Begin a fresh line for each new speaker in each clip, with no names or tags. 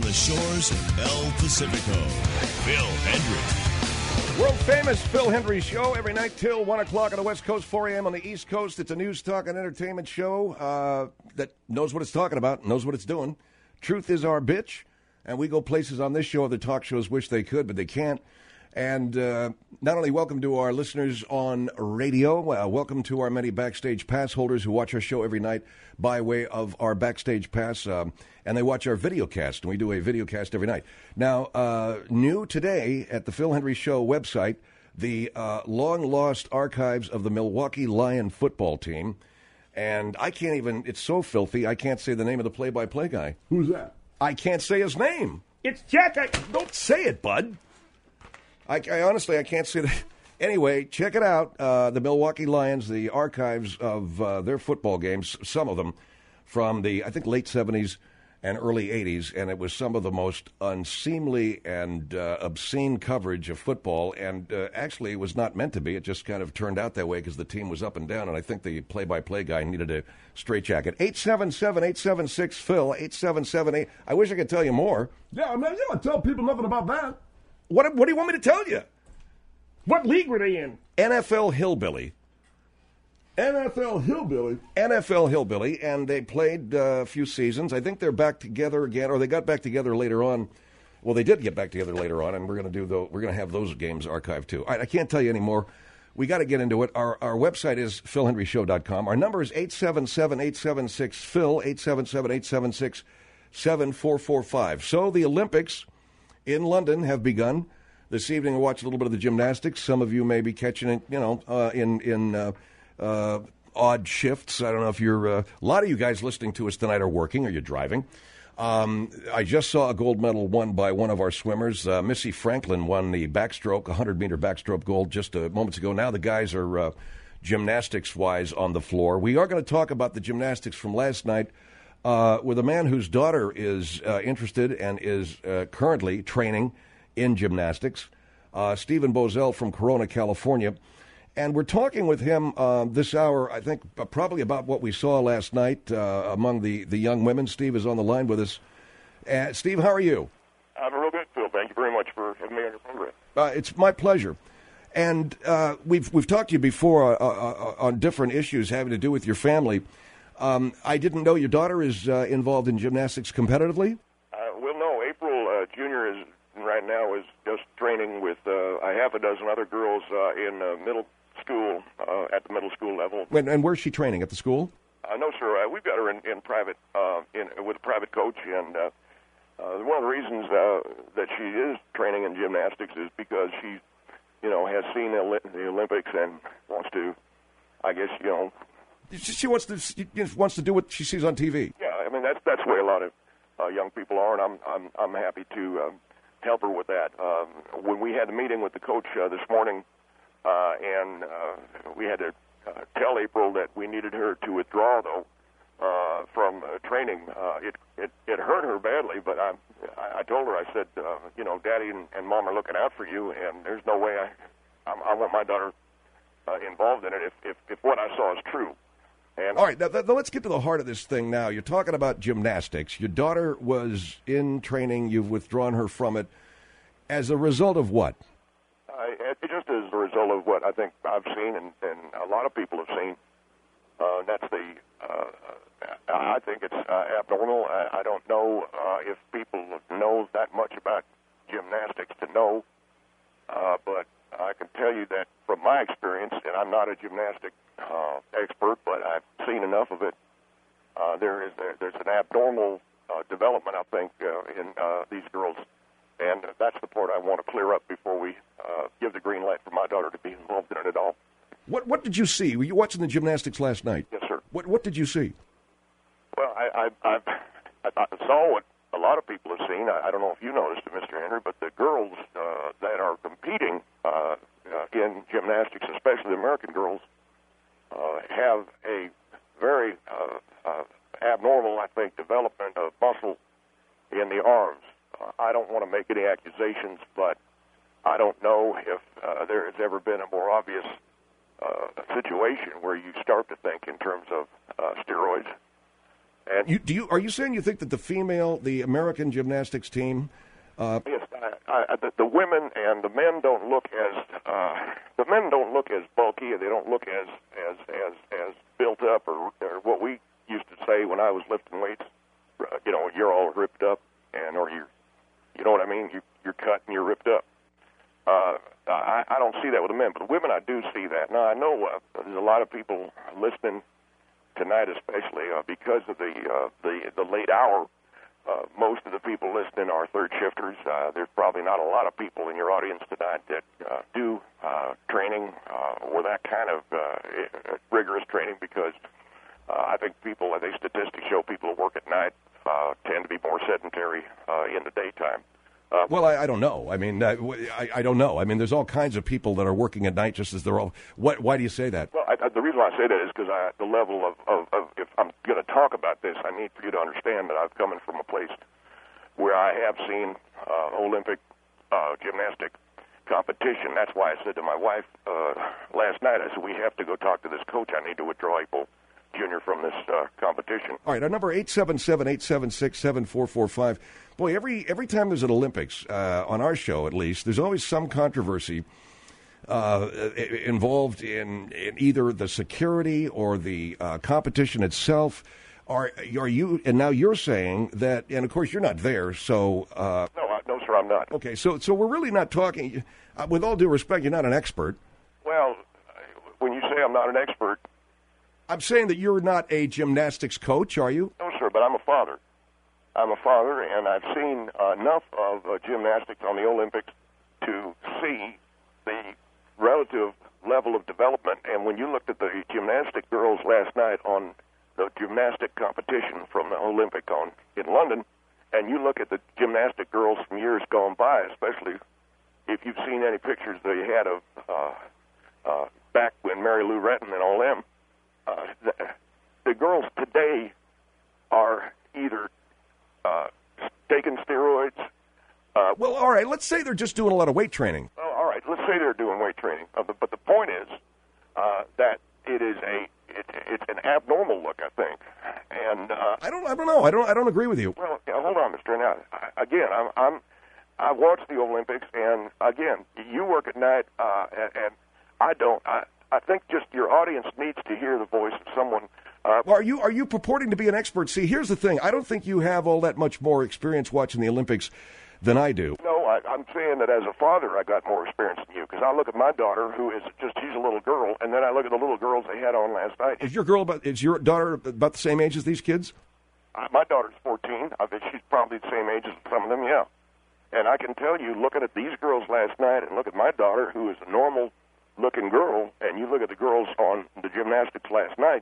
the shores of El Pacifico, Phil Hendry.
World famous Phil Hendry Show every night till 1 o'clock on the West Coast, 4 a.m. on the East Coast. It's a news, talk, and entertainment show that knows what it's talking about, knows what it's doing. Truth is our bitch, and we go places on this show other talk shows wish they could, but they can't. And not only welcome to our listeners on radio, welcome to our many Backstage Pass holders who watch our show every night by way of our Backstage Pass, and they watch our videocast, and we do a videocast every night. Now, new today at the Phil Hendry Show website, the long-lost archives of the Milwaukee Lion football team, and I can't even, it's so filthy, I can't say the name of the play-by-play guy.
Who's that?
I can't say his name.
It's Jack.
Don't say it, bud. I honestly, I can't say that. Anyway, check it out. The Milwaukee Lions, the archives of their football games, some of them from the, I think, late 70s and early 80s, and it was some of the most unseemly and obscene coverage of football, and actually it was not meant to be. It just kind of turned out that way because the team was up and down, and I think the play-by-play guy needed a straitjacket. 877-876-PHIL, 877-8. I wish I could tell you more.
Yeah, man, you don't tell people nothing about that.
What do you want me to tell you?
What league were they in?
NFL Hillbilly.
NFL Hillbilly?
NFL Hillbilly, and they played a few seasons. I think they're back together again, or they got back together later on. Well, they did get back together later on, and we're going to have those games archived too. All right, I can't tell you anymore. We got to get into it. Our website is philhendryshow.com. Our number is 877-876-PHIL, 877-876-7445. So the Olympics in London have begun. This evening we watched a little bit of the gymnastics. Some of you may be catching it, in odd shifts. I don't know if you're... a lot of you guys listening to us tonight are working or you're driving. I just saw a gold medal won by one of our swimmers. Missy Franklin won the backstroke, 100-meter backstroke gold just moments ago. Now the guys are gymnastics-wise on the floor. We are going to talk about the gymnastics from last night with a man whose daughter is interested and is currently training in gymnastics, Stephen Bozell from Corona, California. And we're talking with him this hour, I think, probably about what we saw last night among the young women. Steve is on the line with us. Steve, how are you?
I'm real good, Phil. Thank you very much for having me on your program.
It's my pleasure. And we've talked to you before on different issues having to do with your family. I didn't know your daughter is involved in gymnastics competitively?
Well, no. April Jr. right now is just training with a half a dozen other girls in middle school, at the middle school level.
And where's she training, at the school?
No, sir. We've got her in private, with a private coach, and one of the reasons that she is training in gymnastics is because she, has seen the Olympics and wants to, I guess,
She wants to do what she sees on TV.
Yeah, I mean that's the way a lot of young people are, and I'm happy to help her with that. When we had a meeting with the coach this morning, and we had to tell April that we needed her to withdraw though from training. It hurt her badly, but I told her, I said, Daddy and Mom are looking out for you, and there's no way I want my daughter involved in it if what I saw is true. And
all right, now let's get to the heart of this thing now. You're talking about gymnastics. Your daughter was in training. You've withdrawn her from it. As a result of what?
Just as a result of what I think I've seen and a lot of people have seen. I think it's abnormal. I don't know if people know that much about gymnastics to know, but I can tell you that from my experience, and I'm not a gymnastic expert, but I've seen enough of it. There's an abnormal development, I think, in these girls, and that's the part I want to clear up before we give the green light for my daughter to be involved in it at all.
What did you see? Were you watching the gymnastics last night?
Yes, sir.
What did you see?
Well, I saw what a lot of people have seen. I don't know if you noticed it, Mr. Henry, but the girls that are competing in gymnastics, especially the American girls, have a very abnormal, I think, development of muscle in the arms. I don't want to make any accusations, but I don't know if there has ever been a more obvious situation where you start to think in terms of steroids. And
are you saying you think that the American gymnastics team?
Yes, the women and the men don't look as bulky. They don't look as built up, or what we used to say when I was lifting weights. You're all ripped up, or you know what I mean. You're cut and you're ripped up. I don't see that with the men, but the women I do see that. Now I know there's a lot of people listening tonight, especially because of the late hour. Most of the people listening are third shifters. There's probably not a lot of people in your audience tonight that do training or that kind of rigorous training, because I think statistics show people who work at night tend to be more sedentary in the daytime.
Well, I don't know. I mean, I don't know. I mean, there's all kinds of people that are working at night just as they're all... Why do you say that?
Well, the reason why I say that is because the level of if I'm going to talk about this, I need for you to understand that I'm coming from a place where I have seen Olympic gymnastic competition. That's why I said to my wife last night, I said, we have to go talk to this coach. I need to withdraw April Jr. from this competition.
All right, our number 877-876-7445. Boy, every time there's an Olympics, on our show at least, there's always some controversy involved in either the security or the competition itself. Are you? And now you're saying that, and of course you're not there, so
no, sir, I'm not.
Okay, so we're really not talking. With all due respect, you're not an expert.
Well, when you say I'm not an expert,
I'm saying that you're not a gymnastics coach, are you?
No, sir, but I'm a father. I'm a father, and I've seen enough of gymnastics on the Olympics to see the relative level of development. And when you looked at the gymnastic girls last night on the gymnastic competition from the Olympic in London, and you look at the gymnastic girls from years gone by, especially if you've seen any pictures they had of back when Mary Lou Retton and all them, the girls today are either taking steroids.
Well, all right, let's say they're just doing a lot of weight training.
Oh, all right, let's say they're doing weight training. But the point is that it's an abnormal look, I think. And
I don't know. I don't agree with you.
Well, hold on, Mr. Now, again, I watch the Olympics, and again, you work at night, and I don't. I think just your audience needs to hear the voice of someone.
Well, are you purporting to be an expert? See, here's the thing. I don't think you have all that much more experience watching the Olympics than I do.
No, I'm saying that as a father, I got more experience than you, because I look at my daughter, who is she's a little girl, and then I look at the little girls they had on last night.
Is your daughter about the same age as these kids?
My daughter's 14. I think she's probably the same age as some of them, yeah. And I can tell you, looking at these girls last night, and look at my daughter, who is a normal-looking girl, and you look at the girls on the gymnastics last night,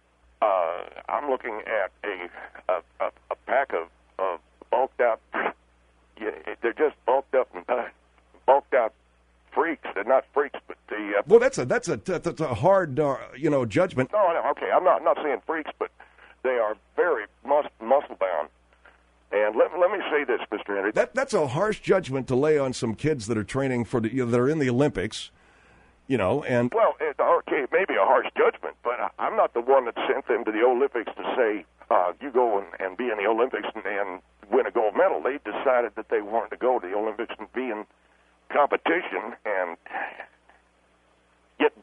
I'm looking at a pack of bulked out. They're just bulked out freaks. They're not freaks, but the.
Well, that's a hard judgment.
No, okay. I'm not saying freaks, but they are very muscle bound. And let me say this, Mr. Henry.
That's a harsh judgment to lay on some kids that are training for that are in the Olympics. And
well, okay, maybe a harsh judgment, but I'm not the one that sent them to the Olympics to say, you go and be in the Olympics and win a gold medal. They decided that they wanted to go to the Olympics and be in competition and get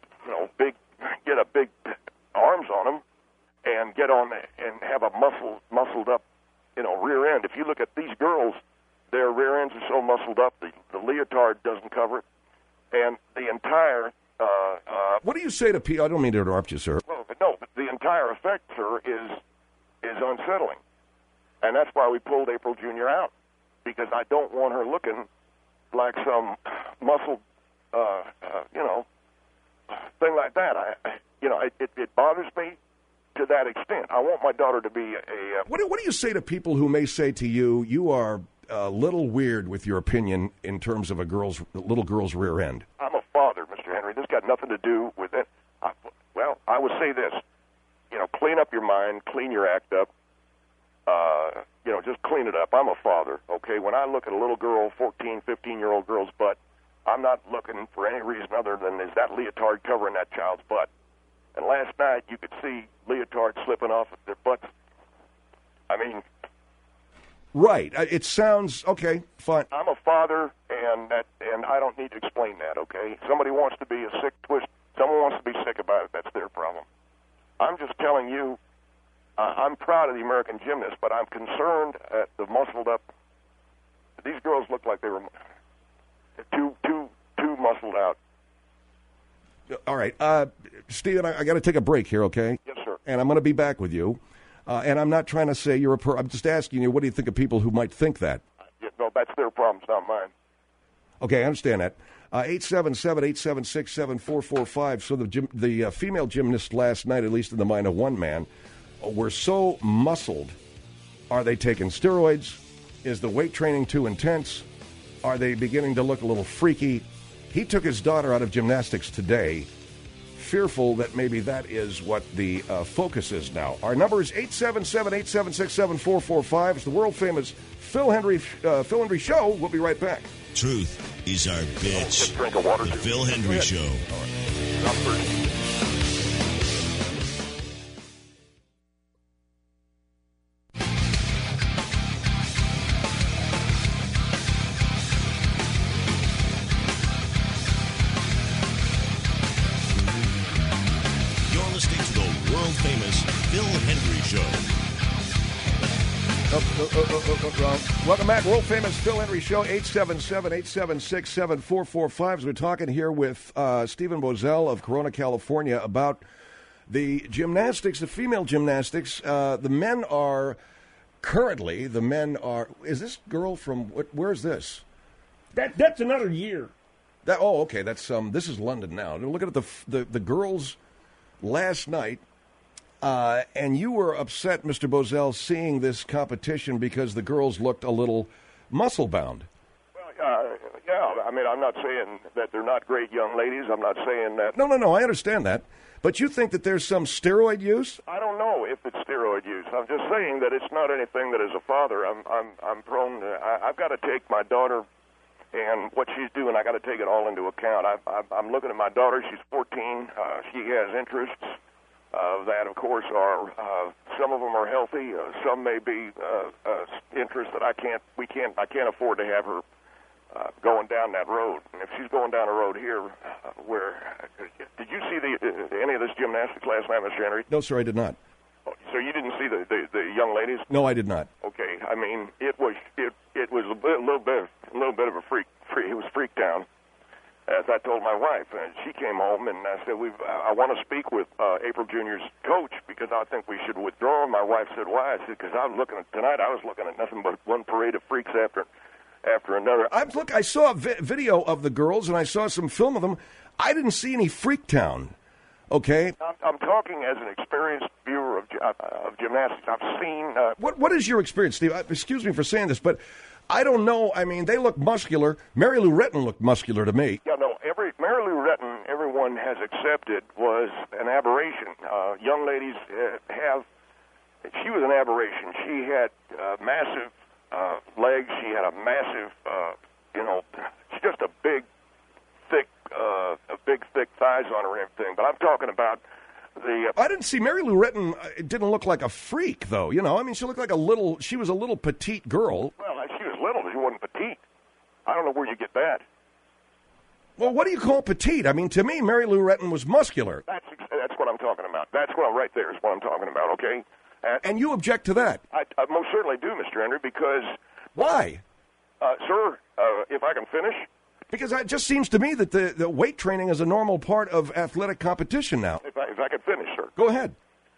big arms on them and get on and have a muscled up, rear end. If you look at these girls, their rear ends are so muscled up, the leotard doesn't cover it. And the entire...
what do you say to people? I don't mean to interrupt you, sir.
Well, no, the entire effect, sir, is unsettling. And that's why we pulled April Jr. out, because I don't want her looking like some muscled, thing like that. It bothers me to that extent. I want my daughter to be a...
What do you say to people who may say to you, you are a little weird with your opinion in terms of a little girl's rear end?
I'm a father, Mr. Henry. This got nothing to do with it. I would say this. Clean up your mind, clean your act up. Just clean it up. I'm a father, okay? When I look at a little girl, 14, 15-year-old girl's butt, I'm not looking for any reason other than is that leotard covering that child's butt. And last night, you could see leotards slipping off of their butts I mean,
Right. It sounds okay. Fine.
I'm a father, and I don't need to explain that. Okay, somebody wants to be a sick twist. Someone wants to be sick about it. That's their problem. I'm just telling you. I'm proud of the American gymnasts, but I'm concerned at the muscled up. These girls look like they were too muscled out.
All right, Steven, I got to take a break here. Okay.
Yes, sir.
And I'm going to be back with you. And I'm not trying to say you're I'm just asking you, what do you think of people who might think that?
No, that's their problems, not mine.
Okay, I understand that. 877-876-7445. So the female gymnasts last night, at least in the mind of one man, were so muscled. Are they taking steroids? Is the weight training too intense? Are they beginning to look a little freaky? He took his daughter out of gymnastics today, fearful that maybe that is what the focus is now. Our number is 877-876-7445. It's the world-famous Phil Hendry Show. We'll be right back.
Truth is our bitch.
Just drink of water.
The Phil Hendry Show. You're listening to the world-famous Phil Hendry Show.
Welcome back, world-famous Phil Hendry Show, 877-876-7445. As we're talking here with Stephen Boesel of Corona, California, about the gymnastics, the female gymnastics. The men are, is this girl from, where is this?
That's another year.
Okay, this is London now. Look at the girls last night. And you were upset, Mr. Boesel, seeing this competition because the girls looked a little muscle-bound.
Well, yeah. I mean, I'm not saying that they're not great young ladies. I'm not saying that.
No. I understand that. But you think that there's some steroid use?
I don't know if it's steroid use. I'm just saying that it's not anything that, as a father, I'm prone to. I've got to take my daughter and what she's doing. I got to take it all into account. I'm looking at my daughter. She's 14. She has interests. That, of course, are some of them are healthy. Some may be interests that I can't afford to have her going down that road. And if she's going down a road here, did you see any of this gymnastics last night, Mr. Henry?
No, sir, I did not.
So you didn't see the young ladies?
No, I did not.
Okay, I mean it was a little bit of a freak. It was freak town. As I told my wife, and she came home, and I said, I want to speak with April Jr.'s coach because I think we should withdraw. And my wife said, why? I said, because I was looking at nothing but one parade of freaks after another.
I saw a video of the girls, and I saw some film of them. I didn't see any freak town. Okay?
I'm talking as an experienced viewer of gymnastics. I've seen...
What is your experience, Steve? Excuse me for saying this, but... I don't know. I mean, they look muscular. Mary Lou Retton looked muscular to me.
Yeah, no. Mary Lou Retton, everyone has accepted, was an aberration. Young ladies have. She was an aberration. She had massive legs. She had a massive, she's just a big, thick thighs on her and everything. But I'm talking about.
I didn't see Mary Lou Retton. It didn't look like a freak, though. You know, I mean, she looked like she was a little petite girl.
Well, she was little, but she wasn't petite. I don't know where you get that.
Well, what do you call petite? I mean, to me, Mary Lou Retton was muscular.
That's what I'm talking about. That's what right there is what I'm talking about, okay?
And you object to that?
I most certainly do, Mr. Henry, because...
Why?
Sir, if I can finish...
Because it just seems to me that the weight training is a normal part of athletic competition now.
If I could finish, sir.
Go ahead.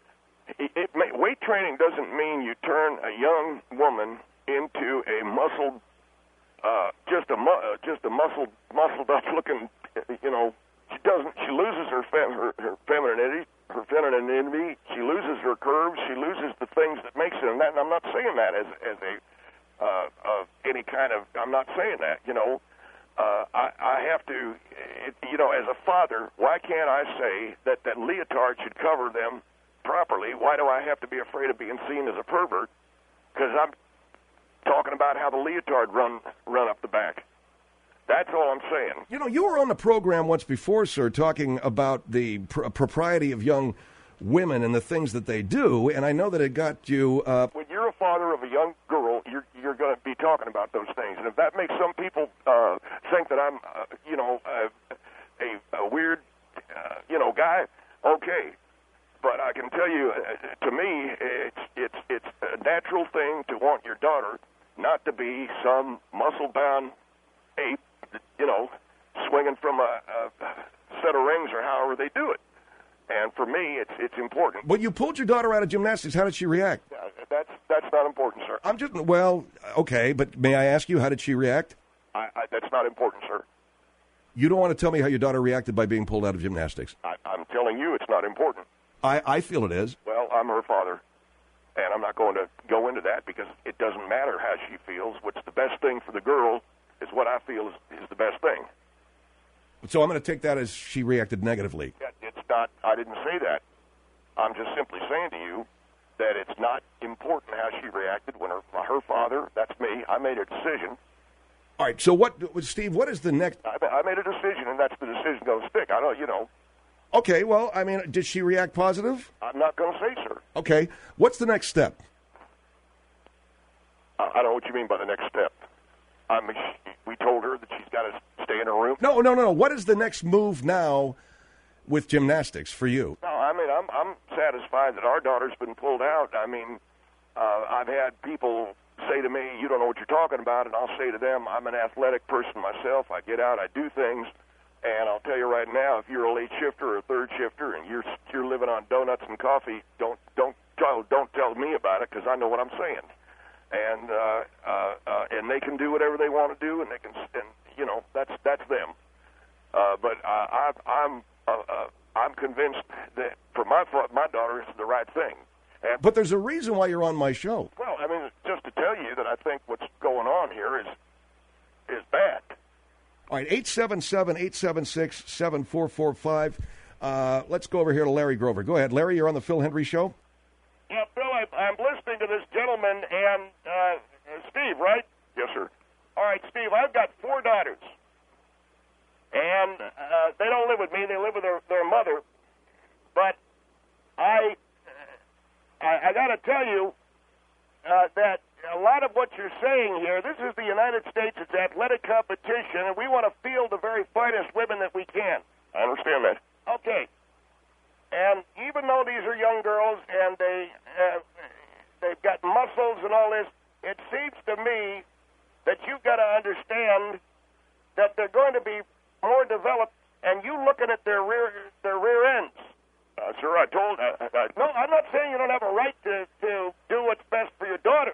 Weight training doesn't mean you turn a young woman into a muscled, just a muscled up looking. She loses her femininity. She loses her curves. She loses the things that makes it. And I'm not saying that as any kind of. I'm not saying that. I have to, as a father, why can't I say that leotard should cover them properly? Why do I have to be afraid of being seen as a pervert? Because I'm talking about how the leotard run up the back. That's all I'm saying.
You were on the program once before, sir, talking about the propriety of young women and the things that they do, and I know that it got you...
When you're a father of a young girl, you're going to be talking about those things. And if that makes some people think that I'm, a weird, guy, okay. But I can tell you, to me, it's a natural thing to want your daughter not to be some muscle-bound ape, swinging from a set of rings or however they do it. And for me, it's important.
But you pulled your daughter out of gymnastics. How did she react?
That's not important, sir.
Okay, but may I ask you, how did she react?
That's not important, sir.
You don't want to tell me how your daughter reacted by being pulled out of gymnastics.
I'm telling you it's not important.
I feel it is.
Well, I'm her father, and I'm not going to go into that because it doesn't matter how she feels. What's the best thing for the girl is what I feel is the best thing.
So I'm going to take that as she reacted negatively.
It's not. I didn't say that. I'm just simply saying to you that it's not important how she reacted when her father, that's me, I made a decision.
All right, so Steve, what is the next?
I made a decision, and that's the decision going to stick. I don't.
Okay, well, I mean, did she react positive?
I'm not going to say, sir.
Okay, what's the next step?
I don't know what you mean by the next step. We told her that she's got to stay in her room.
No. What is the next move now with gymnastics for you?
No, I mean, I'm satisfied that our daughter's been pulled out. I mean, I've had people say to me, you don't know what you're talking about, and I'll say to them, I'm an athletic person myself. I get out, I do things, and I'll tell you right now, if you're a late shifter or a third shifter and you're living on donuts and coffee, don't tell me about it because I know what I'm saying. And they can do whatever they want to do, and that's them. But I'm convinced that for my daughter, it's the right thing.
But there's a reason why you're on my show.
Well, I mean, just to tell you that I think what's going on here is bad.
All right, 877-876-7445. Let's go over here to Larry Grover. Go ahead, Larry. You're on the Phil Hendry Show.
Yeah, Phil, I'm listening to this gentleman, and Steve, right?
Yes, sir.
All right, Steve, I've got 4 daughters, and they don't live with me. They live with their mother. But I got to tell you that a lot of what you're saying here, this is the United States. It's athletic competition, and we want to field the very finest women that we can.
I understand that.
Okay. And even though these are young girls and they've got muscles and all this, it seems to me that you've got to understand that they're going to be more developed, and you looking at their rear ends.
Sir, I told...
No, I'm not saying you don't have a right to do what's best for your daughter.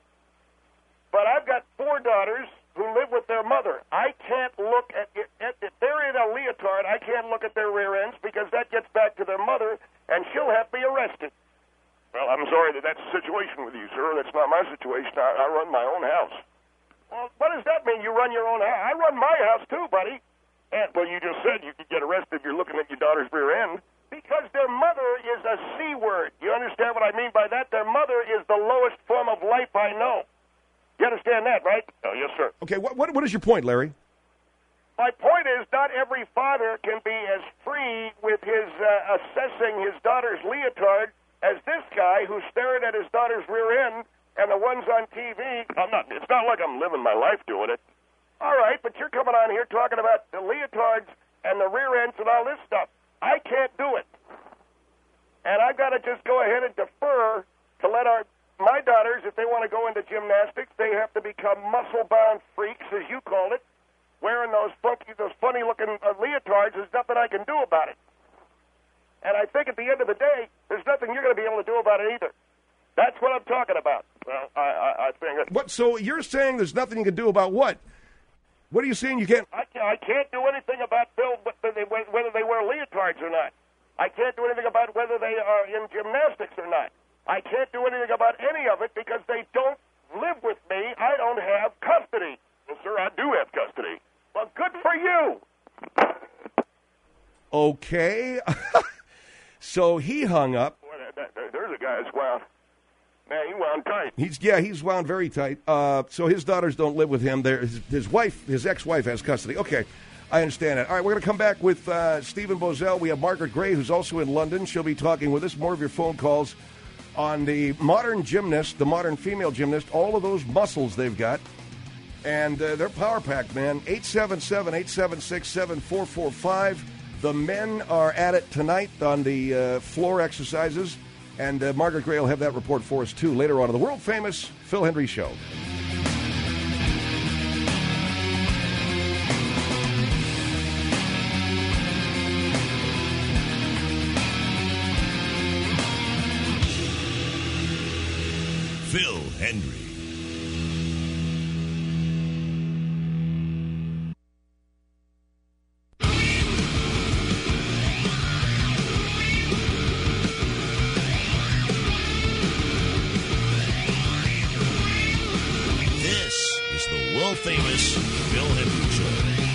But I've got 4 daughters who live with their mother. I can't look at if they're in a leotard, I can't look at their rear ends because that gets back to their mother, and she'll have to be arrested.
Well, I'm sorry that that's the situation with you, sir. That's not my situation. I run my own house.
Well, what does that mean, you run your own house? I run my house, too, buddy.
And, well, you just said you could get arrested if you're looking at your daughter's rear end.
Because their mother is a C word. You understand what I mean by that? Their mother is the lowest form of life I know. You understand that, right?
Oh, yes, sir.
Okay, what is your point, Larry?
My point is not every father can be as free with his assessing his daughter's leotard as this guy who's staring at his daughter's rear end and the ones on TV.
It's not like I'm living my life doing it.
All right, but you're coming on here talking about the leotards and the rear ends and all this stuff. I can't do it. And I've got to just go ahead and defer to let my daughters, if they want to go into gymnastics, they have to become muscle-bound freaks, as you call it, wearing those funny-looking leotards. There's nothing I can do about it. And I think at the end of the day, there's nothing you're going to be able to do about it either. That's what I'm talking about.
Well, I think that...
What? So you're saying there's nothing you can do about what? What are you saying you can't...
I can't do anything about whether they wear leotards or not. I can't do anything about whether they are in gymnastics or not. I can't do anything about any of it because they don't live with me. I don't have custody.
Well, sir, I do have custody.
Well, good for you.
Okay. So he hung up.
Boy, there's a guy that's wound. Man, he wound tight.
He's wound very tight. So his daughters don't live with him. His ex-wife has custody. Okay, I understand that. All right, we're going to come back with Stephen Bozell. We have Margaret Gray, who's also in London. She'll be talking with us. More of your phone calls on the modern gymnast, the modern female gymnast, all of those muscles they've got. And they're power-packed, man. 877-876-7445. The men are at it tonight on the floor exercises. And Margaret Gray will have that report for us, too, later on in the world-famous Phil Hendry Show.
Phil Hendry. This is the world-famous Phil Hendry Show.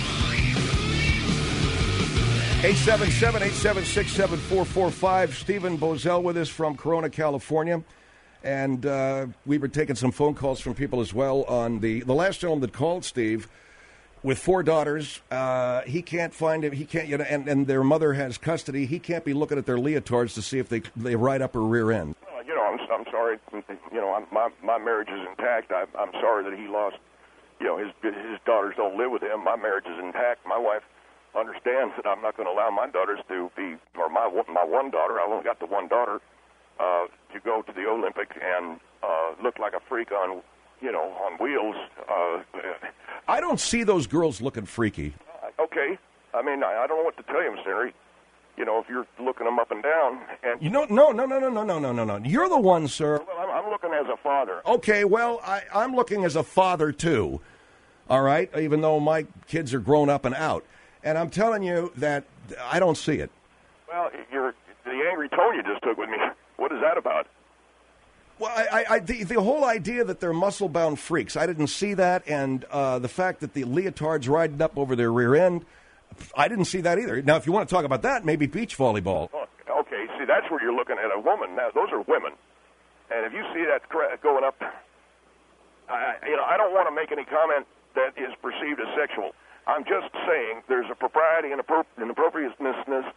877-876-7445. Stephen Bozell with us from Corona, California. And we were taking some phone calls from people as well on the last gentleman that called, Steve, with 4 daughters. He can't find it. He can't, and their mother has custody. He can't be looking at their leotards to see if they ride up her rear end.
Well, I'm sorry. My marriage is intact. I'm sorry that he lost. His daughters don't live with him. My marriage is intact. My wife understands that I'm not going to allow my daughters to be, or my one daughter. I've only got the one daughter. To go to the Olympics and look like a freak on wheels.
I don't see those girls looking freaky.
Okay. I mean, I don't know what to tell you, Mr. Henry. If you're looking them up and down. And
no. You're the one, sir.
Well, I'm looking as a father.
Okay, well, I'm looking as a father, too. All right? Even though my kids are grown up and out. And I'm telling you that I don't see it.
Well, the angry tone you just took with me. What is that about?
Well, the whole idea that they're muscle-bound freaks, I didn't see that, and the fact that the leotard's riding up over their rear end, I didn't see that either. Now, if you want to talk about that, maybe beach volleyball.
Okay, see, that's where you're looking at a woman. Now, those are women, and if you see that going up, I don't want to make any comment that is perceived as sexual. I'm just saying there's a propriety and appropriateness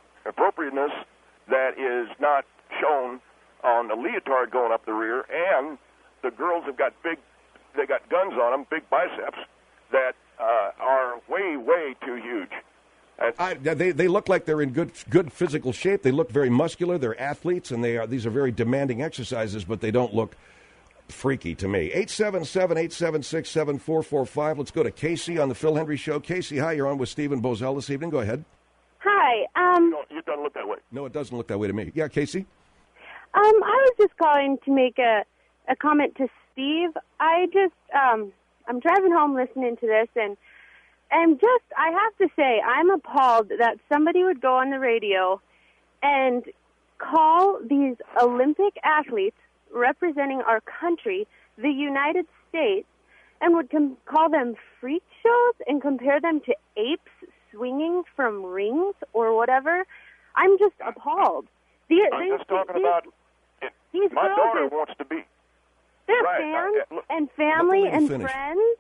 that is not shown on the leotard going up the rear, and the girls have got they got guns on them, big biceps, that are way, way too huge.
They look like they're in good physical shape. They look very muscular. They're athletes, and these are very demanding exercises, but they don't look freaky to me. 877-876-7445. Let's go to Casey on the Phil Hendry Show. Casey, hi, you're on with Stephen Bozell this evening. Go ahead.
Hi.
It doesn't look that way.
No, it doesn't look that way to me. Yeah, Casey?
I was just calling to make a comment to Steve. I'm driving home listening to this, and I have to say, I'm appalled that somebody would go on the radio and call these Olympic athletes representing our country, the United States, and would call them freak shows and compare them to apes swinging from rings or whatever. I'm just appalled.
I'm just talking about
these
my
girls
daughter wants to be.
Their
Right.
fans and family and friends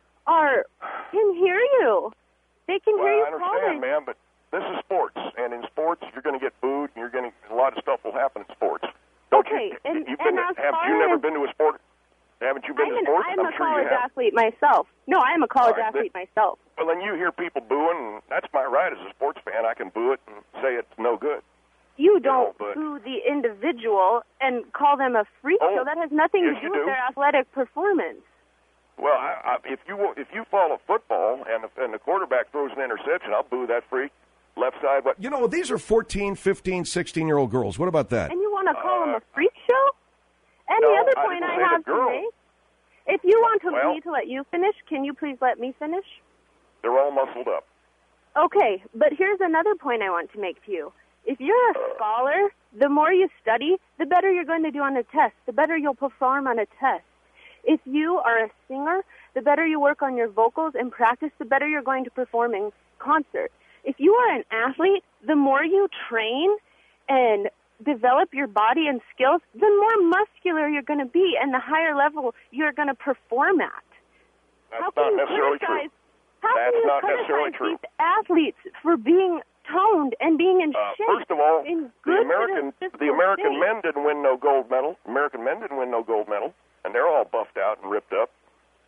can hear you. They can hear you
I
calling.
understand, man, but this is sports, and in sports, you're going to get booed, and a lot of stuff will happen in sports.
Okay, have
you never been to a sport? Haven't you been to sports?
I'm a
sure
college
you have.
athlete myself. No, I'm a college athlete myself.
Well, then you hear people booing, and that's my right as a sports fan. I can boo it and say it's no good.
You don't boo the individual and call them a freak show. That has nothing to do with their athletic performance.
Well, if you follow football and the quarterback throws an interception, I'll boo that freak. Left side, but
these are 14, 15, 16-year-old girls. What about that?
And you want to call them a freak show? And the other point I have to make, if you want me to let you finish, can you please let me finish?
They're all muscled up.
Okay, but here's another point I want to make to you. If you're a scholar, the more you study, the better you're going to do on a test, the better you'll perform on a test. If you are a singer, the better you work on your vocals and practice, the better you're going to perform in concert. If you are an athlete, the more you train and develop your body and skills, the more muscular you're going to be and the higher level you're going to perform at.
That's not necessarily true.
How can you criticize these athletes for being toned and being in shape.
First of all,
and
the
good
American
for the
American men didn't win no gold medal. American men didn't win no gold medal, and they're all buffed out and ripped up.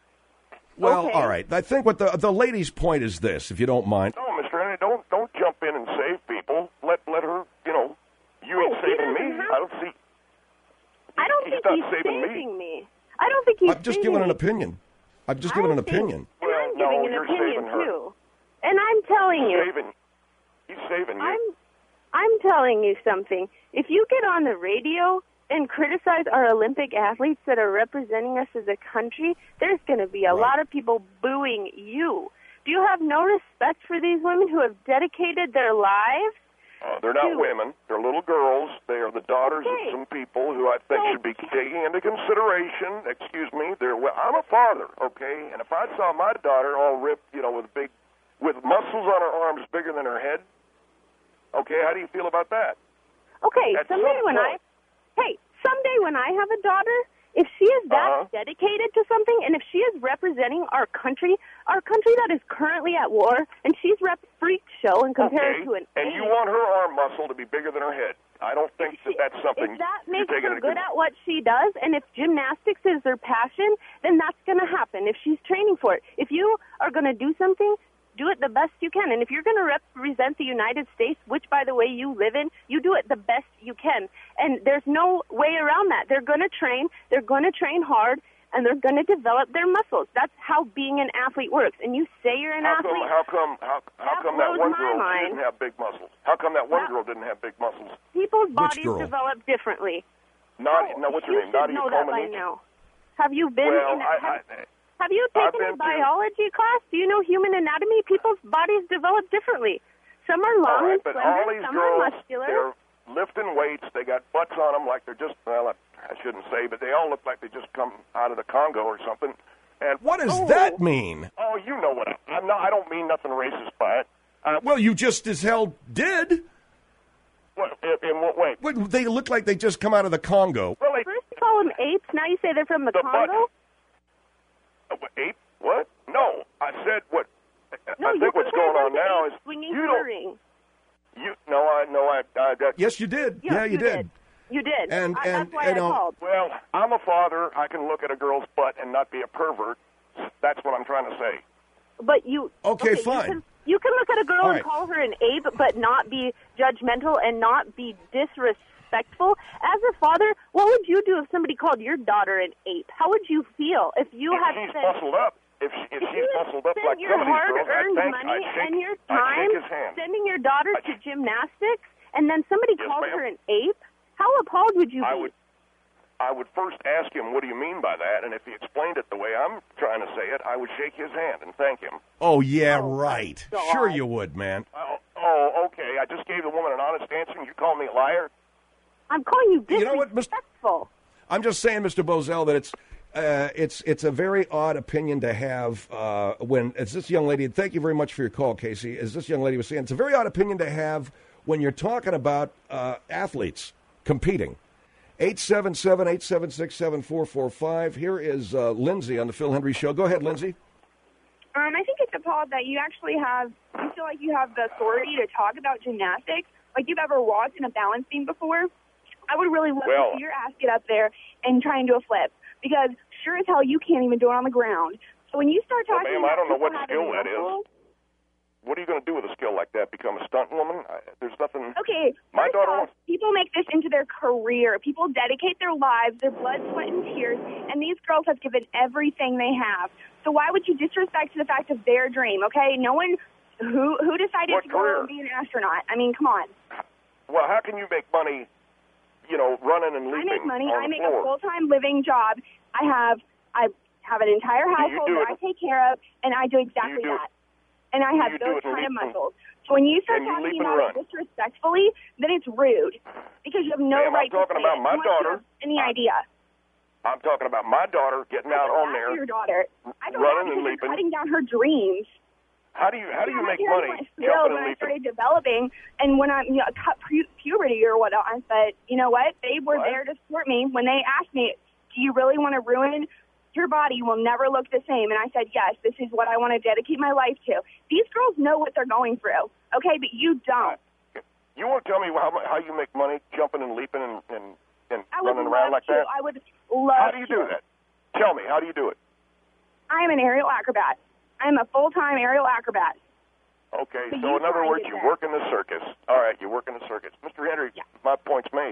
Well,
Okay.
all right. I think what the lady's point is this, if you don't mind.
No, Mr. Henry, don't jump in and save people. Let her, you ain't
he
saving
doesn't
me.
have-
I don't see.
I don't
He's
think
not
he's
saving me.
saving me. I don't think he's
I'm just
saving
giving an
me.
opinion. I'm just giving an opinion.
And
Well,
I'm
no,
giving an
you're
opinion
saving her.
too. And I'm telling you,
He's saving you.
I'm telling you something. If you get on the radio and criticize our Olympic athletes that are representing us as a country, there's going to be a lot of people booing you. Do you have no respect for these women who have dedicated their lives?
They're not women. They're little girls. They are the daughters
Okay.
of some people who I think should be taken into consideration. Excuse me. I'm a father, okay? And if I saw my daughter all ripped, with muscles on her arms bigger than her head, okay, how do you feel about that?
Okay,
At
someday
some
when
point-
someday when I have a daughter, if she is that dedicated to something, and if she is representing our country that is currently at war, and she's rep freak show and compared
Okay,
to an
and you want her arm muscle to be bigger than her head. I don't think that's something
If that
you're
makes
taking
her
into
good at what she does, and if gymnastics is her passion, then that's going to happen if she's training for it. If you are going to do something, do it the best you can. And if you're going to represent the United States, which, by the way, you live in, you do it the best you can. And there's no way around that. They're going to train. They're going to train hard, and they're going to develop their muscles. That's how being an athlete works. And you say you're an athlete.
How come that
blows
one
my
girl
mind.
didn't have big muscles? How come that one girl didn't have big muscles?
People's bodies
girl?
develop differently.
What's her
You
name?
should
Nadia
know that by
Comaneci?
now. Have you been
Well,
in Have you
I've
taken a
been to-
biology class? Do you know human anatomy? People's bodies develop differently. Some are long
all right,
and
but
slender,
all these
some
girls,
are muscular.
they're lifting weights. They got butts on them like they're just, well, I shouldn't say, but they all look like they just come out of the Congo or something. And
What does that mean?
Oh, you know what? I don't mean nothing racist by it.
Well, you just as hell did.
In what way?
Well, they look like they just come out of the Congo.
Well,
First you call them apes, now you say they're from the Congo?
Ape? What? No, I said what?
No,
I
you
think what's
compared
going on
them to
now
apes
is
swinging
you
to
don't.
a ring.
Yes, you did.
Yes,
Yeah, you did.
You did.
And
that's why
you
I
know,
called.
Well, I'm a father. I can look at a girl's butt and not be a pervert. That's what I'm trying to say.
But you...
Okay, fine.
You can look at a girl
All
and
right.
call her an ape, but not be judgmental and not be disrespectful. As a father, what would you do if somebody called your daughter an ape? How would you feel if you
If
had
she's
spent...
muscled up, if she's muscled up
spent
like
your
some of these girls,
hard-earned
I'd
money
shake,
and your
I'd
time
shake his hand.
sending your daughter to gymnastics, and then somebody
Yes,
called
ma'am.
her an ape? How appalled would you be?
I would first ask him, what do you mean by that? And if he explained it the way I'm trying to say it, I would shake his hand and thank him.
Oh, yeah, right.
God.
Sure you would, man.
Oh, okay. I just gave the woman an honest answer, and you call me a liar?
I'm calling you
You know what, Mr.
disrespectful.
I'm just saying, Mr. Bozell, that it's a very odd opinion to have when, as this young lady, and thank you very much for your call, Casey, as this young lady was saying, it's a very odd opinion to have when you're talking about athletes competing. 877-876-7445. Here is Lindsay on the Phil Hendry Show. Go ahead, Lindsay.
I think it's appalled that you feel like you have the authority to talk about gymnastics, like you've ever walked in a balance beam before. I would really love to see your ass get up there and try and do a flip, because sure as hell you can't even do it on the ground. So when you start talking
ma'am,
about
I don't know
people
what
having
skill that is.
muscle-
What are you going to do with a skill like that? Become a stunt woman? There's nothing.
Okay,
My
first
daughter
off,
wants.
people make this into their career. People dedicate their lives, their blood, sweat, and tears, and these girls have given everything they have. So why would you disrespect the fact of their dream? Okay, no one who decided
What
to go
career?
and be an astronaut. I mean, come on.
Well, how can you make money, running and
I
leaping
make money.
on
I
the
make
floor?
a full-time living job. I have an entire household
do
that
it-
I take care of, and I do exactly
do it-
that. And I have
you do
those
it and
kind of
leap and-
muscles. So when you start
and you
talking
leap and
about it
run.
disrespectfully, then it's rude because you have no
Ma'am, I'm
right
talking
to say
about
it
my
unless you
daughter.
have any idea.
I'm talking about my daughter getting out on there.
Your daughter. I don't
running
know,
and
because
leaping.
you're cutting down her dreams.
How do you
My
make
parents
money
went
jumping
thrilled
and
when I
leaping?
started developing, and when I cut puberty or whatnot. But you know what? They were there to support me when they asked me, "Do you really want to ruin your body will never look the same. And I said, yes, this is what I want to dedicate my life to. These girls know what they're going through, okay, but you don't.
You want to tell me how you make money jumping and leaping and running
would
around
love
like
to.
that?
I would love
How do you do that? Tell me, how do you do it?
I am an aerial acrobat. I am a full-time aerial acrobat.
Okay,
So
so
you
in other
try and
words,
get
you
there.
work in the circus. All right, you work in the circus. Mr. Henry,
Yeah.
my point's made.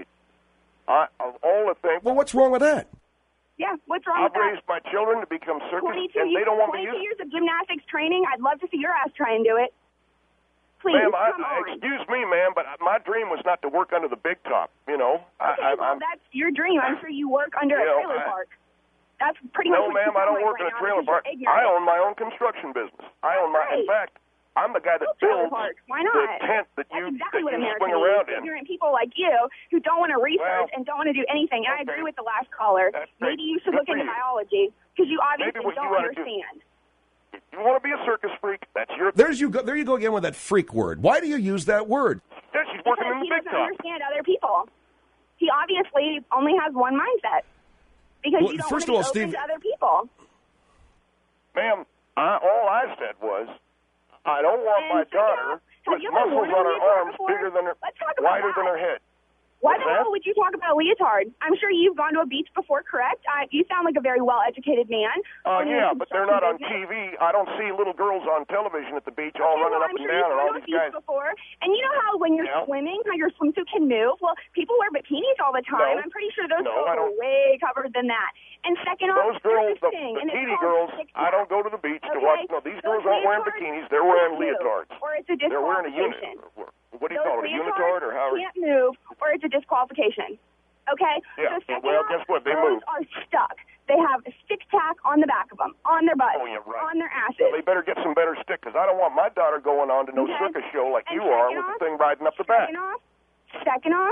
Of all the things,
Well, what's wrong with that?
Yeah, what's wrong
I've
with that?
raised my children to become circus,
22
and they don't want me to
22
use
years of gymnastics training. I'd love to see your ass try and do it. Please,
Ma'am,
come on.
excuse me, ma'am, but my dream was not to work under the big top, you know.
Okay, well, that's your dream. I'm sure you work under a trailer park. That's pretty much
No,
what
ma'am,
you
I
sound
don't
like
work in
right
a
now
trailer
because
park.
you're ignorant.
I own my own construction business. In fact, I'm the guy that
Trailer
builds
park. Why not?
the tent that
That's
you,
exactly what
that you
America
swing
needs.
around in.
Ignorant people like you who don't want to research
Well,
and don't want to do anything. And I
okay.
agree with the last caller.
That's great.
Maybe you should
Good
look
for
into
you.
biology because you obviously
Maybe what you
don't
ought to do-
understand.
If you want to be a circus freak, that's your...
There you go again with that freak word. Why do you use that word?
Yeah, she's working
Because
in
he
the big
doesn't
top.
understand other people. He obviously only has one mindset because
Well,
you don't
first
want
of
to
all,
be open
Steve-
to other people.
Ma'am, all I said was, I don't want
And
my
second
daughter
off, have
with
you ever
muscles
worn a
on her
leotard
arms
before?
bigger than her,
Let's talk about
wider than
that.
her head.
Why
What's
the
that?
hell would you talk about a leotard? I'm sure you've gone to a beach before, correct? You sound like a very well-educated man.
Yeah, but they're not on
business.
TV. I don't see little girls on television at the beach all
Okay,
running
well,
up
I'm
and
sure
down, and all
you've
these
gone
guys.
to a beach before. And you know how when you're
Yeah.
swimming, how your swimsuit can move? Well, people wear bikinis all the time.
No.
I'm pretty sure those
No,
girls
I
are
don't.
way covered than that. And second off,
Those girls,
there's
the
this thing, and it's
bikini
called
girls,
six
I don't
pack.
go to the beach to
Okay?
watch. No, these girls
Those
aren't wearing
leotards
bikinis. They're wearing
can't move,
leotards.
Or it's a
They're wearing a
disqualification.
What do you
Those
call it, a
leotards
unitard, or how?
can't move, or it's a disqualification. Okay?
Yeah,
So second
well,
off,
guess what? They
those
move.
are stuck. They have a stick tack on the back of them, on their butts,
Oh, yeah, right.
on their asses.
Well, they better get some better stick, because I don't want my daughter going on to no
Okay.
circus show like
And
you are
second
with
off-
the thing riding up the back.
Second off,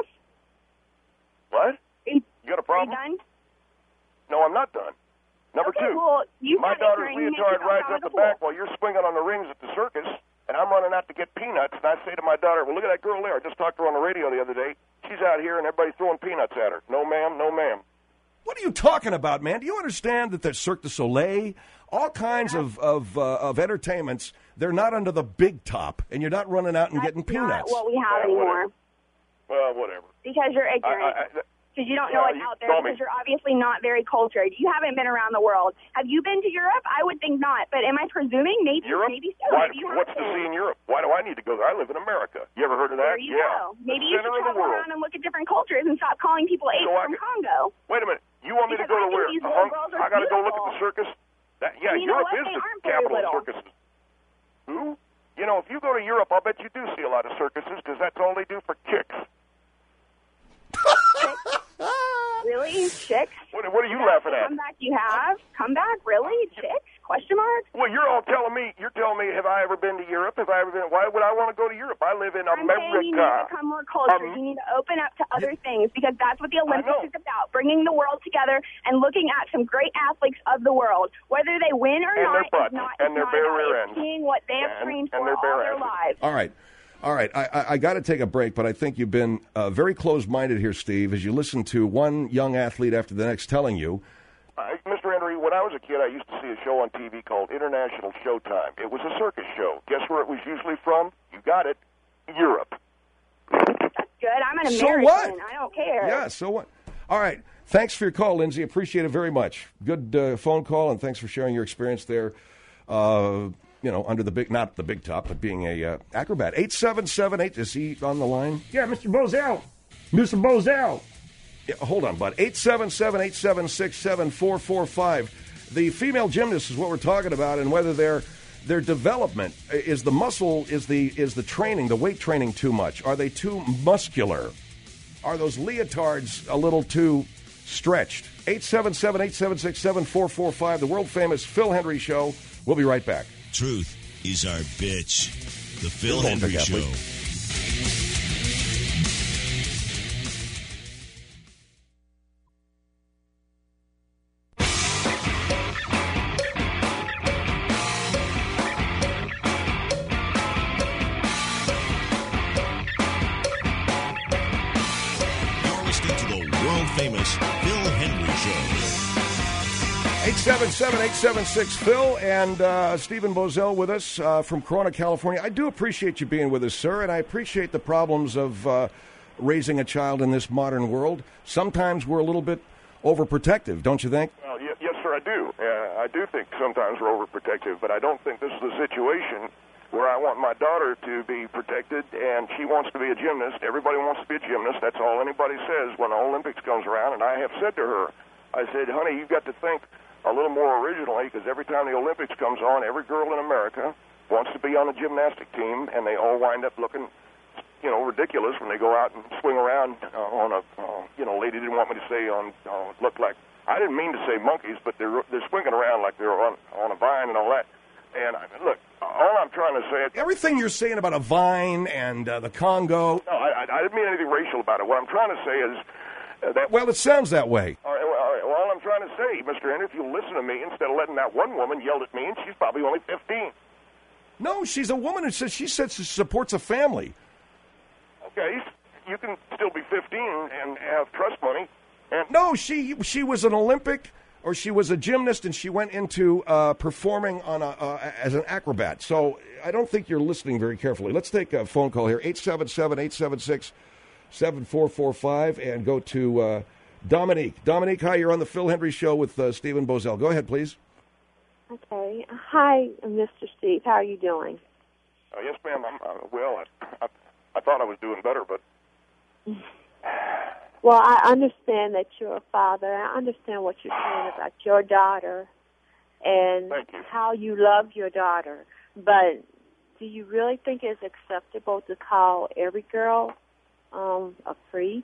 What?
you
You got a
are you
problem?
done?
No, I'm not done. Number
Okay,
two,
well, you
my
have it
daughter's
during- you make
leotard
yourself
rides
sound
up
like
the
a
back
fool.
while you're swinging on the rings at the circus, and I'm running out to get peanuts, and I say to my daughter, well, look at that girl there. I just talked to her on the radio the other day. She's out here, and everybody's throwing peanuts at her. No, ma'am, no, ma'am.
What are you talking about, man? Do you understand that there's Cirque du Soleil, all kinds of entertainments? They're not under the big top, and you're not running out and
That's
getting
not
peanuts.
what we have
Yeah,
anymore.
Well, whatever.
Because you're ignorant. Because you don't know
Yeah,
what's
you
out there,
call me.
because you're obviously not very cultured. You haven't been around the world. Have you been to Europe? I would think not. But am I presuming? Maybe,
Europe?
maybe so.
Why,
Maybe you
what's
have
to
been.
see in Europe? Why do I need to go there? I live in America. You ever heard of that?
There you
yeah.
go. Maybe
the
you should
center of the
travel
world.
around and look at different cultures and stop calling people apes
So I
from
could-
Congo.
Wait a minute. You want me to
Because
go
I
to
think
where?
these little girls are
I got to go look at
beautiful.
the circus? Yeah,
And you know
Europe
what?
is
They
the
aren't very
capital of
little.
circuses. Who? You know, if you go to Europe, I'll bet you do see a lot of circuses, because that's all they do for kicks.
Really? Chicks?
What are you
That's
laughing
the
at?
comeback you have? Comeback? Really? Chicks? Question mark?
Well, you're telling me, have I ever been to Europe? Have I ever been, why would I want to go to Europe? I live in
I'm saying you need to
America.
become more cultured. You need to open up to other things because that's what the Olympics
know.
is about, bringing the world together and looking at some great athletes of the world. Whether they win or
And
not
their butts,
is not,
and
it's
their
not
bare
about
rear
it.
ends.
Seeing what they have trained
And
for
their
all
bare
their
asses.
lives.
All right. I got to take a break, but I think you've been very close-minded here, Steve, as you listen to one young athlete after the next telling you.
Mr. Henry, when I was a kid, I used to see a show on TV called International Showtime. It was a circus show. Guess where it was usually from? You got it. Europe.
That's good. I'm an
So
American.
what?
I don't care.
Yeah, so what? All right. Thanks for your call, Lindsay. Appreciate it very much. Good phone call, and thanks for sharing your experience there. Under the big, not the big top, but being a acrobat. 8778, is he on the line?
Yeah, Mr. Bozell. Mr. Bozell.
Yeah, hold on, bud. 877-876-7445. The female gymnast is what we're talking about, and whether their development is the muscle, is the training, the weight training too much? Are they too muscular? Are those leotards a little too stretched? 877-876-7445. The world famous Phil Hendry Show. We'll be right back.
Truth is our bitch. The Phil
Hold on,
Hendry
Big
Show.
Athlete.
You're listening to the world famous Phil Hendry Show.
877-876-PHIL, and Stephen Bozell with us from Corona, California. I do appreciate you being with us, sir, and I appreciate the problems of raising a child in this modern world. Sometimes we're a little bit overprotective, don't you think?
Well, yes, sir, I do. I do think sometimes we're overprotective, but I don't think this is a situation where I want my daughter to be protected, and she wants to be a gymnast. Everybody wants to be a gymnast. That's all anybody says when the Olympics comes around, and I have said to her, I said, honey, you've got to think a little more originally, because every time the Olympics comes on, every girl in America wants to be on a gymnastic team, and they all wind up looking, ridiculous when they go out and swing around on a, lady didn't want me to say look like, I didn't mean to say monkeys, but they're swinging around like they're on a vine and all that. And look, all I'm trying to say...
Everything you're saying about a vine and the Congo...
No, I didn't mean anything racial about it. What I'm trying to say is that...
Well, it sounds that way.
All right, well, all I'm trying to say, Mr. Henry, if you listen to me, instead of letting that one woman yell at me, and she's probably only 15.
No, she's a woman who says she supports a family.
Okay, you can still be 15 and have trust money. And
no, she was an Olympic... or she was a gymnast, and she went into performing on as an acrobat. So I don't think you're listening very carefully. Let's take a phone call here, 877-876-7445, and go to Dominique. Dominique, hi, you're on the Phil Hendry Show with Stephen Bozell. Go ahead, please.
Okay. Hi, Mr. Steve. How are you doing?
Yes, ma'am. I thought I was doing better, but...
Well, I understand that you're a father. I understand what you're saying about your daughter and how you love your daughter. But do you really think it's acceptable to call every girl a freak?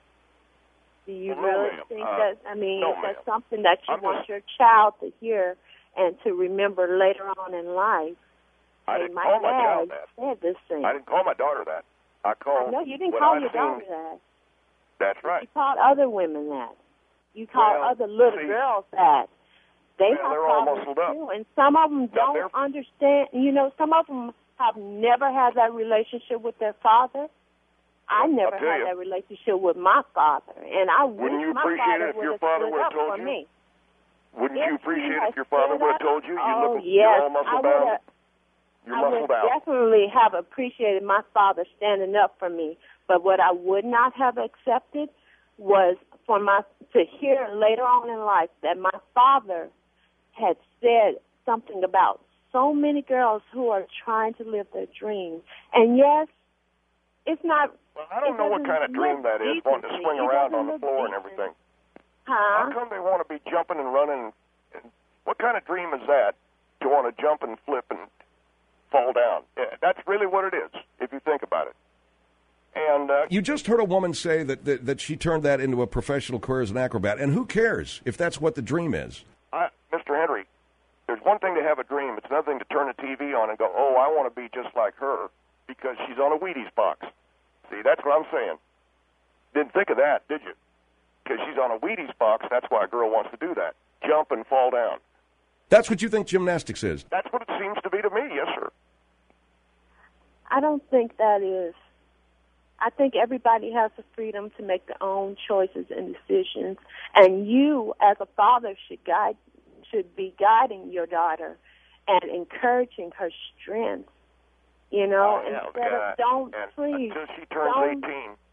Do you really think that, is that something that you want your child to hear and to remember later on in life?
I didn't call my child that.
Said this thing.
I didn't call my daughter that.
No, you didn't call your daughter that.
That's right.
You called other women that. You called other little girls that. They're all muscled up. Too, and some of them don't understand. Some of them have never had that relationship with their father. I never had that relationship with my father, and I wish my father would have stood up for me.
Wouldn't you appreciate it if your father would have told you?
You're
all muscle bound. You're muscled out.
I would definitely have appreciated my father standing up for me. But what I would not have accepted was to hear later on in life that my father had said something about so many girls who are trying to live their dreams. And yes, it's not...
Well, I don't know what kind of dream that is, wanting to swing around on the floor and everything.
Huh?
How come they want to be jumping and running? What kind of dream is that, to want to jump and flip and fall down? Yeah, that's really what it is, if you think about it. And
you just heard a woman say that she turned that into a professional career as an acrobat, and who cares if that's what the dream is?
Mr. Henry, there's one thing to have a dream. It's another thing to turn the TV on and go, oh, I want to be just like her because she's on a Wheaties box. See, that's what I'm saying. Didn't think of that, did you? Because she's on a Wheaties box, that's why a girl wants to do that. Jump and fall down.
That's what you think gymnastics is?
That's what it seems to be to me, yes, sir.
I don't think that is. I think everybody has the freedom to make their own choices and decisions, and you, as a father, should be guiding your daughter and encouraging her strength. Instead of please.
Until she turns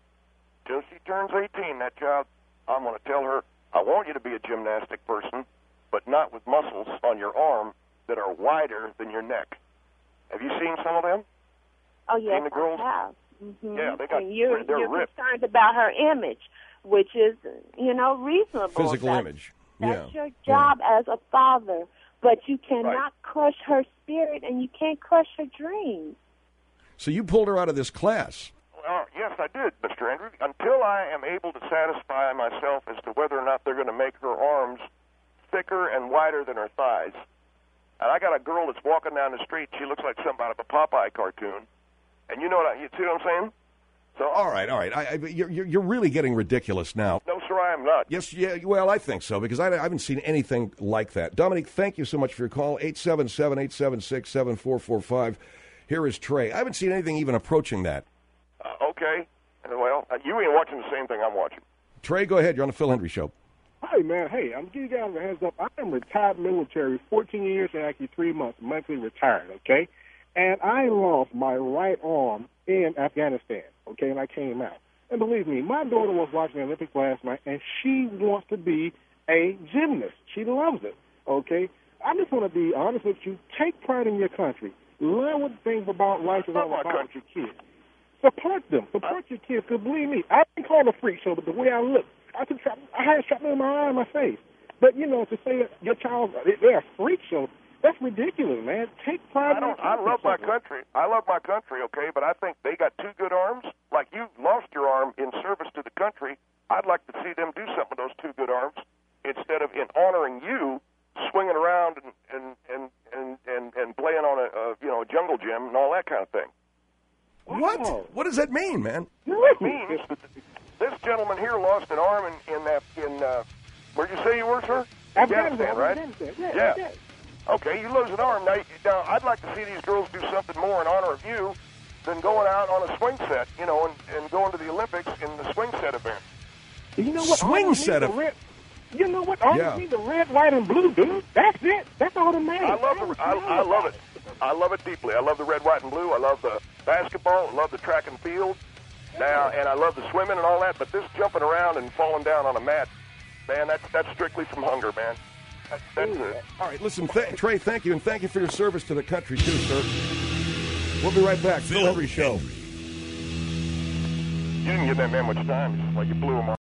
18, that child, I'm going to tell her, I want you to be a gymnastic person, but not with muscles on your arm that are wider than your neck. Have you seen some of them?
Oh yes,
the girls?
I have. Mm-hmm.
Yeah,
you're
ripped.
concerned about her image, which is, reasonable.
Physical image.
That's your job as a father, but you cannot crush her spirit, and you can't crush her dreams.
So you pulled her out of this class.
Well, yes, I did, Mr. Andrew. Until I am able to satisfy myself as to whether or not they're going to make her arms thicker and wider than her thighs. And I got a girl that's walking down the street. She looks like something out of a Popeye cartoon. And you see what I'm saying? So
all right. You're really getting ridiculous now.
No, sir, I am not.
Yes, yeah. Well, I think so because I haven't seen anything like that. Dominique, thank you so much for your call. 877-876-7445. Here is Trey. I haven't seen anything even approaching that.
Okay. Well, you ain't watching the same thing I'm watching.
Trey, go ahead. You're on the Phil Hendry Show.
Hi, man. Hey, I'm giving you guys a heads up. I am retired military, 14 years and actually 3 months, monthly retired, okay? And I lost my right arm in Afghanistan, okay, and I came out. And believe me, my daughter was watching the Olympics last night, and she wants to be a gymnast. She loves it, okay? I just want to be honest with you. Take pride in your country. Learn what things about life is all about with your kids. Support them. Support your kids, because believe me, I didn't call it a freak show, but the way I look, I had shrapnel in my eye and my face. But, you know, to say that your child, they're a freak show, that's ridiculous, man. Take pride in your country.
I love my country. I love my country, okay, but I think they got two good arms. Like you lost your arm in service to the country. I'd like to see them do something with those two good arms instead of in honoring you, swinging around and playing on a jungle gym and all that kind of thing.
What? What does that mean, man?
It means that this gentleman here lost an arm in where'd you say you were, sir? Afghanistan, right? Yeah. Okay, you lose an arm. Now, I'd like to see these girls do something more in honor of you than going out on a swing set, you know, and going to the Olympics in the swing set event.
You know what?
Swing set event.
You know what? Honestly, the red, white, and blue, dude. That's it. That's all that matters.
I love it. I love it deeply. I love the red, white, and blue. I love the basketball. I love the track and field. Now, and I love the swimming and all that. But this jumping around and falling down on a mat, man, that's strictly from hunger, man. That's it.
All right, listen, Trey, thank you, and thank you for your service to the country, too, sir. We'll be right back. Phil Hendrie Show.
You didn't give that man much time. It's just like you blew him off.